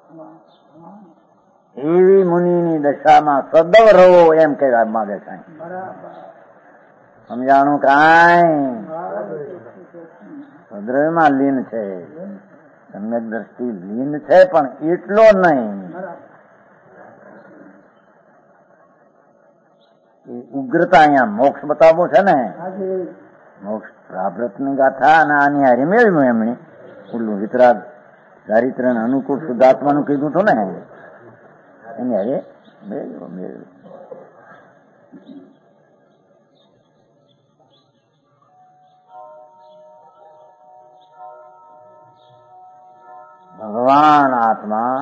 એવી મુનિની દશામાં સદવ રહો એમ કહેવા માંગે છે। સમજાણું? કાંઈ સદ્રવ્યમાં લીન છે, સમ્યક દ્રષ્ટિ લીન છે, પણ એટલો નહીં। ઉગ્રતા અહીંયા મોક્ષ બતાવવો છે ને, મોક્ષ પ્રાપ્ત ની ગાથા અને આની હારે મેળવ્યું એમણે ઓલું વિતરાગ ચારિત્ર અનુકૂળ શુદ્ધાત્માનું કીધું હતું ને, એની હારે મેળવ્યું મેળવ્યું ભગવાન આત્મા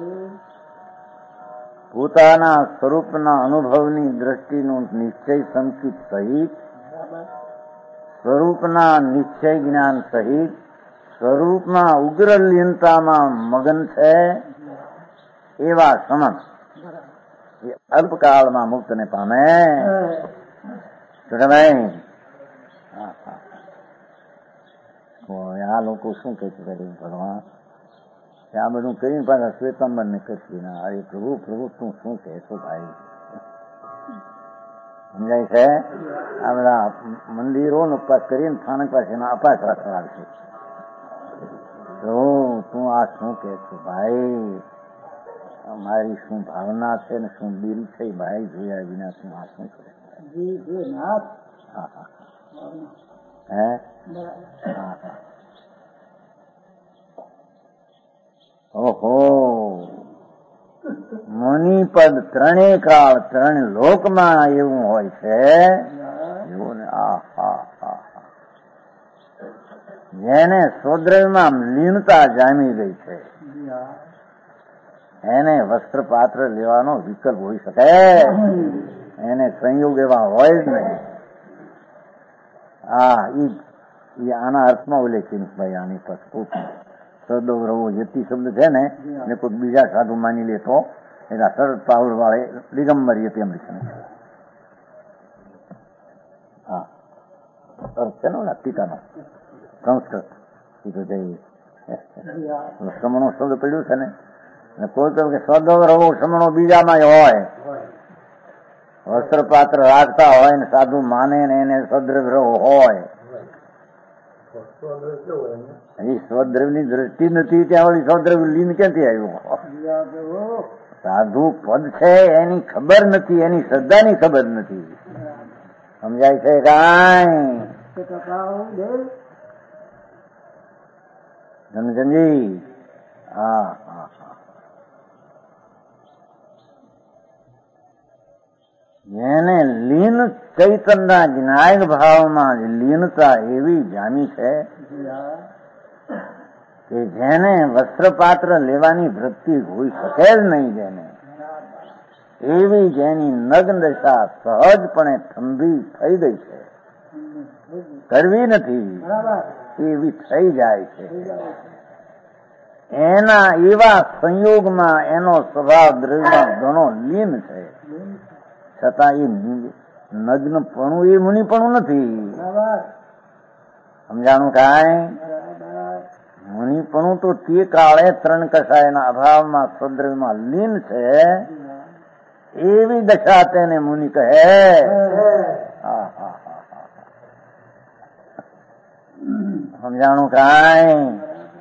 પોતાના સ્વરૂપના અનુભવની દ્રષ્ટિનું નિશ્ચય સંકિત સહિત, સ્વરૂપના નિશ્ચય જ્ઞાન સહિત, સ્વરૂપમાં ઉગ્ર લીનતામાં મગન છે એવા સમન એ અલ્પકાળમાં મુક્તને પામે। આ લોકો શું કહે છે? ભગવાન આ બધું કરીને પાછા શ્વેતાંબર ને કરશું ના અરે પ્રભુ પ્રભુ તું શું કહેશો ભાઈ સમજાય છે. આ બધા મંદિરો ઉપવાસ કરીને સ્થાનક પાસે અપાસ કરાવશે. પ્રભુ તું આ શું કહે છું ભાઈ, મારી શું ભાવના છે ને શું દિલ છે ભાઈ જોયા વિના તું આ શું કરે. હે ઓહો મુનિપદ ત્રણેય કાળ ત્રણ લોકમાં એવું હોય છે એવું ને. આ હા હા જેને સ્વદ્રવ્યમાં લીનતા જામી ગઈ છે એને વસ્ત્ર પાત્ર લેવાનો વિકલ્પ હોઈ શકે, એને સંયોગ એવા હોય જ નહીં. હા એ આના અર્થમાં ઉલ્લેખિત ભાઈ આની પર સદો રવો યતિ શબ્દ છે ને એને કોઈ બીજા સાધુ માની લે તો એના સરળ પાવડ વાળે દિગંબર યતિ એમ લખે. હા અર્થ છે ને ટીકાનો સંસ્કૃત શ્રમણો શબ્દ પડ્યું છે ને કોઈ કહ્યું કે સદો રવો શ્રમણો બીજામાં હોય, વસ્ત્ર પાત્ર રાખતા હોય ને સાધુ માને ને એને સદ્રવ્ય હોય. એ સ્વદ્રવ્ય ની દ્રષ્ટિ નથી ત્યાં વળી સ્વદ્રવ્ય લીન ક્યાંથી આવ્યું. સાધુ પદ છે એની ખબર નથી, એની શ્રદ્ધાની ખબર નથી. સમજાય છે કાંઈ ધનચંદજી? હા હા હા જેને લીન ચૈતનના જ્ઞાયક ભાવમાં લીનતા એવી જામી છે કે જેને વસ્ત્રપાત્ર લેવાની વૃત્તિ હોઈ શકે જ નહીં, જેને એવી જેની નગ્ન દશા સહજપણે થંભી થઈ ગઈ છે, કરવી નથી એવી થઈ જાય છે. એના એવા સંયોગમાં એનો સ્વભાવ દ્રવ્યમાં ઘણો લીન છે, છતાં એ નગ્નપણું એ મુનિપણું નથી. સમજાણું કાંઈ? મુનિપણું તો તે કાળે ત્રણ કસાયના અભાવમાં સદ્રવ્યમાં લીન છે એવી દશા તેને મુનિ કહે. સમજાણું કાંઈ?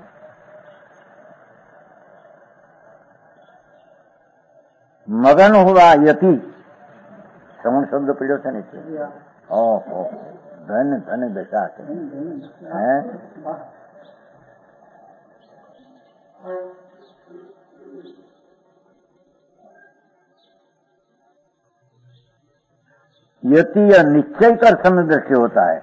મગન હુવા યતિ શ્રવણ શબ્દ પડ્યો છે ને, ઓહો ધન ધન દશા છે. હે यति या निश्चय कर समय दृष्टि होता है.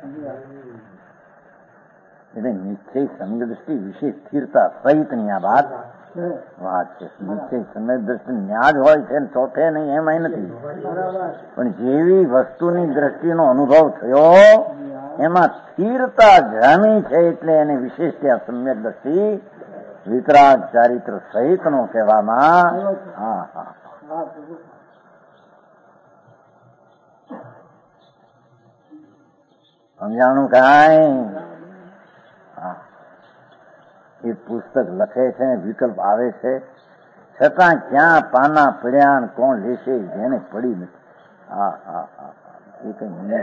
એટલે નિશ્ચય સમય દૃષ્ટિ વિશેષ સ્થિરતા સહિતની આ વાત વાત છે. નિશ્ચય સમય દૃષ્ટિ ન્યાજ હોય છે ચોથે નહીં એમાં નથી, પણ જેવી વસ્તુની દ્રષ્ટિનો અનુભવ થયો એમાં સ્થિરતા જામી છે એટલે એને વિશેષ ત્યાં સમ્યક દ્રષ્ટિ વિતરાગ ચારિત્ર સહિત નો કહેવામાં. હા હા સમજાણું કાંઈ? એ પુસ્તક લખે છે, વિકલ્પ આવે છે, છતાં ક્યાં પાના પડ્યા ને કોણ લેશે જેને પડી નથી. હા હા હા એ કઈ મને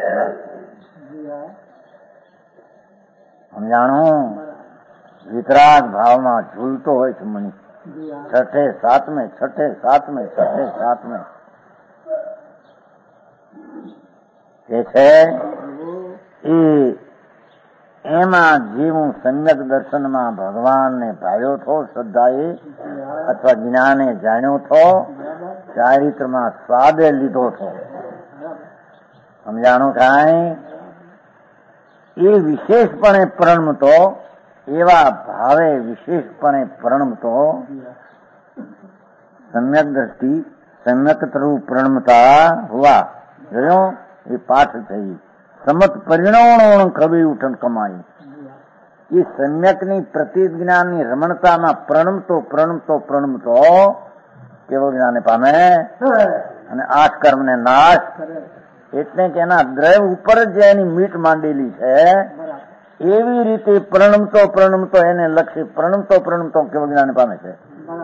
સમજાણું? વિતરાગ ભાવમાં ઝૂલતો હોય છે મની. છઠે સાતમે છઠે સાતમે છઠે સાતમે કે છે એ એમાં જે હું સમ્યક દર્શનમાં ભગવાનને ભાળ્યો છો, શ્રદ્ધાએ અથવા જ્ઞાને જાણ્યો છો, ચારિત્રમાં સ્વાદે લીધો છો. સમજાણું કાંઈ? એ વિશેષપણે પ્રણમતો, એવા ભાવે વિશેષપણે પ્રણમતો સમ્યક દ્રષ્ટિ સમ્યક તરુ પ્રણમતા હુआ જોયો એ પાઠ થઈ. સમત પરિણોણ કવિ ઉઠન કમાઈ. એ સમ્યકની પ્રતિજ્ઞાનની રમણતામાં પ્રણમતો પ્રણમતો પ્રણમતો કેવો જ્ઞાને પામે અને આઠ કર્મને નાશ. એટલે કે એના દ્રવ્ય ઉપર જ એની મીટ માંડેલી છે એવી રીતે પ્રણમતો પ્રણમતો એને લક્ષી પ્રણમતો પ્રણમતો કેવું જ્ઞાન પામે છે.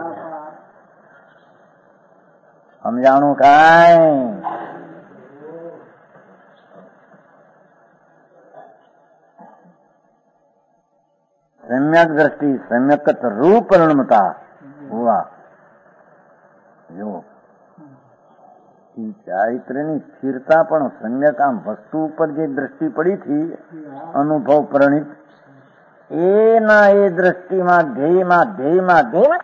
સમજાણું કાંઈ? सम्यक दृष्टि सम्यकत रूप परिणमता हुआ. जो ચારિત્ર્યની સ્થિરતા પણ સમ્યક આમ વસ્તુ ઉપર જે દ્રષ્ટિ પડી હતી અનુભવ પ્રણિત એના એ દ્રષ્ટિમાં ધ્યેયમાં ધ્યેયમાં ધ્યેય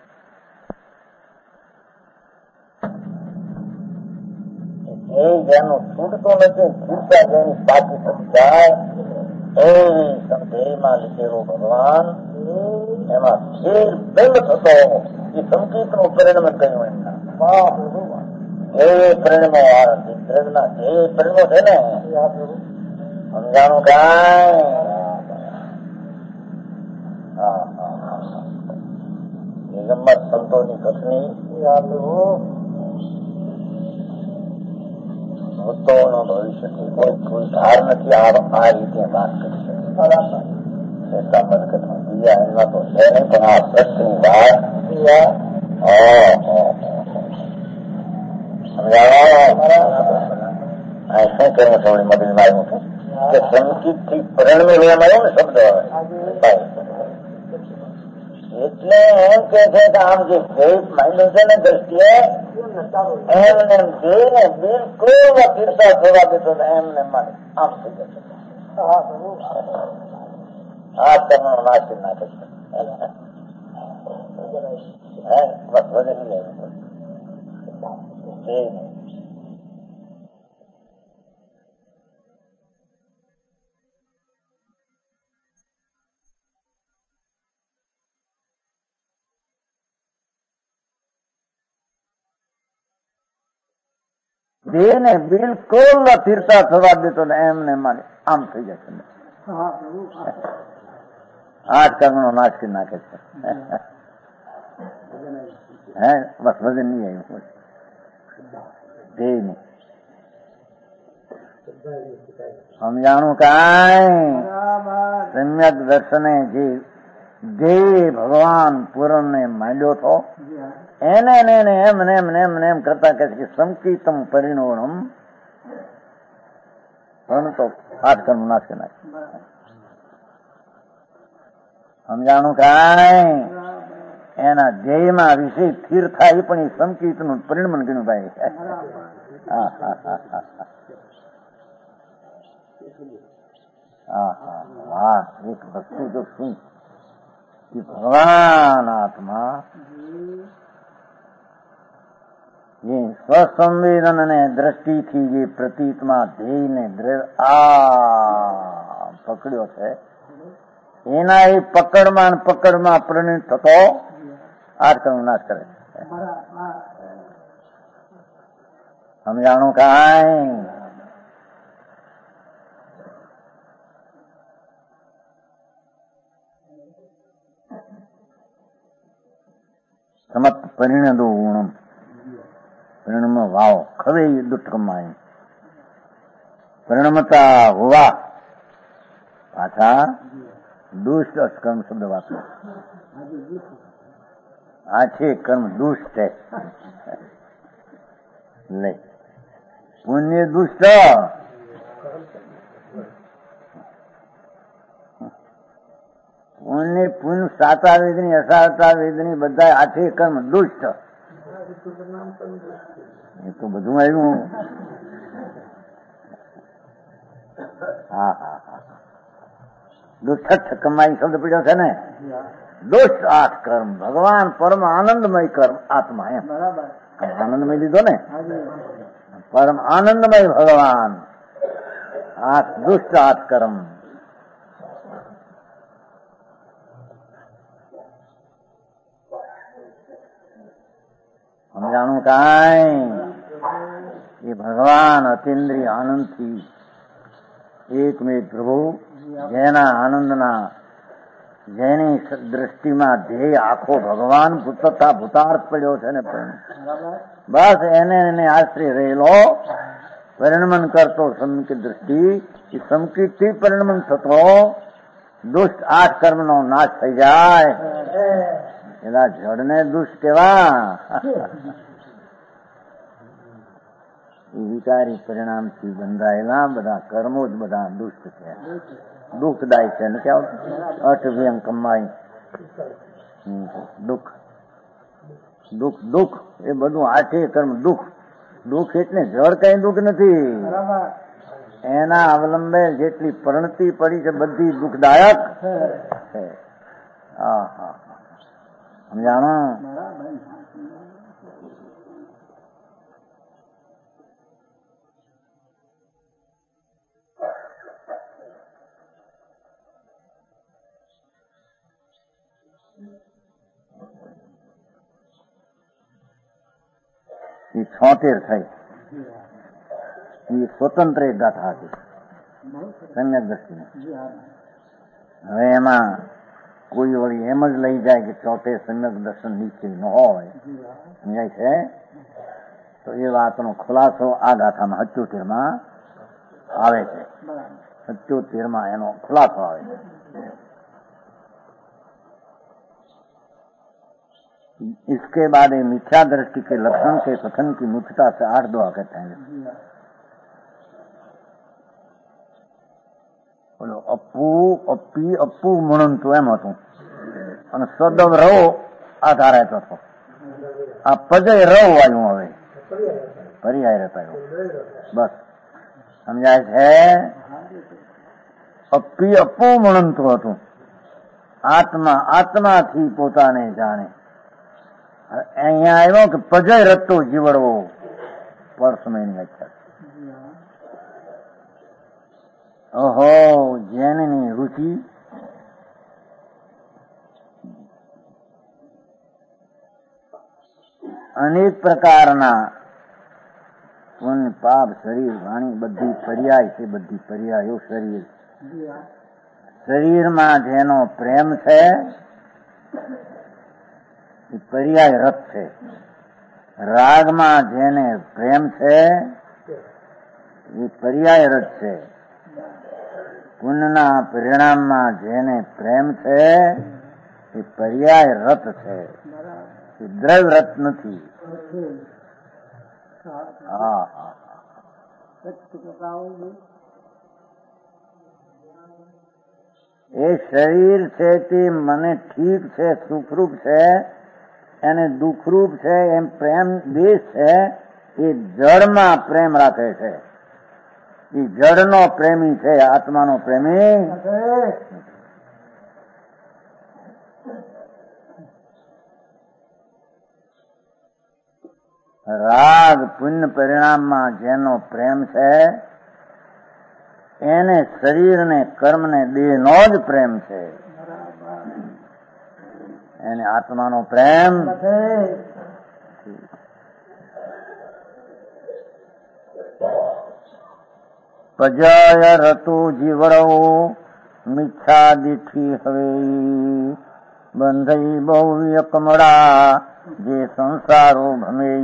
જેનું છૂટતું નથી સ્થિરતા જેની બાકી થતી જાય એ ધ્યેયમાં લીધેલો ભગવાન એમાં ફેર બંધ થતો એ સંકેત નું પરિણામ કહ્યું એમના એ પરિણમો દ્રઢના જે પરિણમો છે ને સમજાણું કાંઈ? નિગમત સંતોની કથની ભક્તો નો ભવિષ્યથી કોઈ કોઈ ધાર નથી આ રીતે વાત કરી શકે. એમાં તો છે નહીં પણ આ પ્રશ્નની વાત શું કર્યું થોડી મગજમાં આવ્યું હતું કે સંકિત થી પરિણમી લેવામાં આવ્યો ને શબ્દ એટલે એમ કે છે કે આમ જે ભેદ માંડ્યું છે ને દ્રષ્ટિએ એમને જોઈને બિલકુલ ફીરતા થવા દેતો એમને માને આમ થઈ જશે. આ તમને નાસી નાખે છે. હે બસ વધે નહીં દેહને બિલકુલ ફીરતા થવા દેતો ને એમને માને આમ થઈ જશે. આઠ કર્મનો નાશ કરી નાખે છે. હે બસ વજન નહીં આવ્યું દેહને. સમજાણું કાંઈ? સમ્યક દર્શને જે દેહ ભગવાન પૂરણ ને માંડ્યો હતો એને ને એમ ને એમ ને એમ ને એમ કરતા કહે છે સંકિતમ પરિણોણમ પરંતુ આઠ કર્મ નાશ કરી નાખે. સમજાણું કાંઈ? એના ધ્યેયમાં વિષય સ્થિર થાય પણ એ સંકિત નું પરિણમન ગણ્યું ભાઈ. હા હા હા હા હા હા એક વસ્તુ તો શું કે ભગવાન આત્મા જે સ્વસંવેદન અને દ્રષ્ટિથી જે પ્રતીતમાં ધ્યેયને આ પકડ્યો છે એના એ પકડમાં પકડમાં પરિણિત થતો આઠ કર્મ નાશ કરે છે. સમજાણું કાંઈ? સમત પરિણદો ગુણમ પરિણમ વાવ ખવે દુષ્કર્માય પરિણમતા હોવા પાછા દુષ્ટ કર્મ શબ્દ વાપરે. આ છે કર્મ દુષ્ટ છે. લે પુણ્ય દુષ્ટ પુણ્ય પુણ્ય સાતા વેદની અસાતા વેદની બધા આઠે કર્મ દુષ્ટ. એ તો બધું આવ્યું. હા હા હા દુષ્ટ કમાઈ શબ્દ પડ્યો છે ને. દુષ્ટ આઠ કર્મ ભગવાન પરમ આનંદમય કર્મ આત્મા એમ આનંદમય લીધો ને. પરમ આનંદમય ભગવાન આઠ દુષ્ટ આઠ કર્મ. સમજાણું કાંઈ? એ ભગવાન અતિન્દ્રિય આનંદથી એકમેક પ્રભુ જેના આનંદના જેની દ્રષ્ટિમાં ધ્યેય આખો ભગવાન તથા ભૂતાર્થ પડ્યો છે ને બસ એને એને આશ્રય રહેલો પરિણમન કરતો સંકિત દ્રષ્ટિ એ સંકિત થી પરિણમન થતો દુષ્ટ આઠ કર્મનો નાશ થઈ જાય. એના જડને દુષ્ટ કેવા? એ વિકારી પરિણામથી બંધાયેલા બધા કર્મો જ બધા દુષ્ટ છે, દુઃખદાયી છે. ને કેવું અઠવ્યંગ કમાઈ દુઃખ દુઃખ દુઃખ એ બધું આઠે કર્મ દુઃખ. દુઃખ એટલે જળ કઈ દુઃખ નથી, એના અવલંબે જેટલી પરિણતિ પડી છે બધી દુઃખદાયક છે. હા હા સમજાણો? એ છોતેર થઈ, એ સ્વતંત્ર એક ગાથા હતી સમ્યક દ્રષ્ટિની. હવે એમાં કોઈ વળી એમ જ લઈ જાય કે ચોથે સમ્યક દર્શન નિશ્ચય ન હોય, સમજાય છે? તો એ વાતનો ખુલાસો આ ગાથામાં અઠ્યોતેર માં આવે છે. અઠ્યોતેર માં એનો ખુલાસો આવે છે. इसके बाद ये मिथ्या दृष्टि के लक्षण के कथन की मुख्यता से आठ दुआ कहते हैं. બોલો અપ્પુ અપ્પી અપ્પુ મણંતુ એમ હતું, અને સદવ રવ આધાર રહેતો હતો. આ પજય રવ આવ્યું, હવે પર્યાય રહેતા બસ સમજાય છે? અપ્પી અપ્પુ મણંતુ હતું, આત્મા આત્માથી પોતાને જાણે. અહીંયા આવ્યો કે પજય રત્તો જીવડવો, પર સમયની વ્યાખ્યા. ઓહો, જેનની રુચિ અનેક પ્રકારના પુણ્ય પાપ શરીર વાણી બધી પર્યાય છે, બધી પર્યાયો શરીર. શરીરમાં જેનો પ્રેમ છે એ પર્યાય રત છે. રાગમાં જેને પ્રેમ છે એ પર્યાય રત છે. પુણ્યના પરિણામમાં જેને પ્રેમ છે એ પર્યાય રત છે, એ દ્રવ્ય રત નથી. હા હા એ શરીર છે તે મને ઠીક છે, સુખરૂપ છે, એને દુઃખરૂપ છે એમ પ્રેમ દેશ છે. એ જળમાં પ્રેમ રાખે છે, એ જળનો પ્રેમી છે, આત્માનો પ્રેમી. રાગ પુણ્ય પરિણામમાં જેનો પ્રેમ છે એને શરીરને કર્મને દેહનો જ પ્રેમ છે, એને આત્માનો પ્રેમ. પજય રતુ જીવડવું મિથ્યા દીઠી હવે બંધઈ બહુ કમળા જે સંસારો ભમે.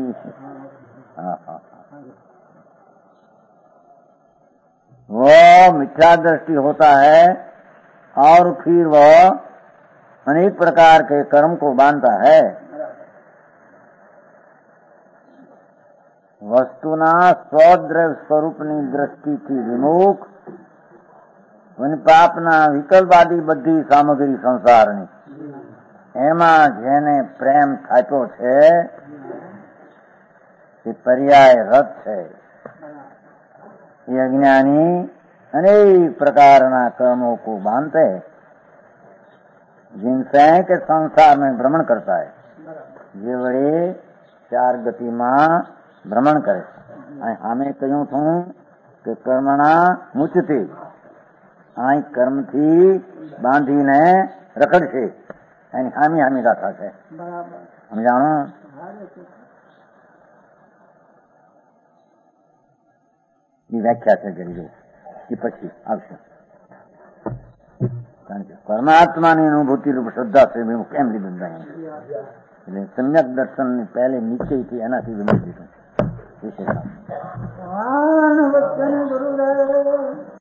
वो मिथ्या दृष्टि होता है और फिर वह अनेक प्रकार के कर्म को बांधता है. વસ્તુના સ્વદ્રવ્ય સ્વરૂપની દ્રષ્ટિથી વિમુખ અને પાપના વિકલ્પાદી બધી સામગ્રી સંસારની એમાં જેને પ્રેમ થાપ્યો છે એ પર્યાય રત છે. ये अज्ञानी अनेक प्रकारना कर्मों को बांधते हैं जिनसे के संसार में भ्रमण करता है. ये बड़े चार गति में भ्रमण करे. हमें कहूं थू कि कर्मणा मुचते, आई कर्म थी बांधी ने रखड़શે એની હામી હામી ગાથા છે. સમજાણો? ની વ્યાખ્યા છે કરી કે પછી આવશે. કારણ કે પરમાત્માની અનુભૂતિ રૂપ શ્રદ્ધા છે વિમુખ એમ લીધું નહીં. એટલે સમ્યક દર્શન ની પહેલે નિશ્ચયથી એનાથી વિમુખ લીધું. વિશેષ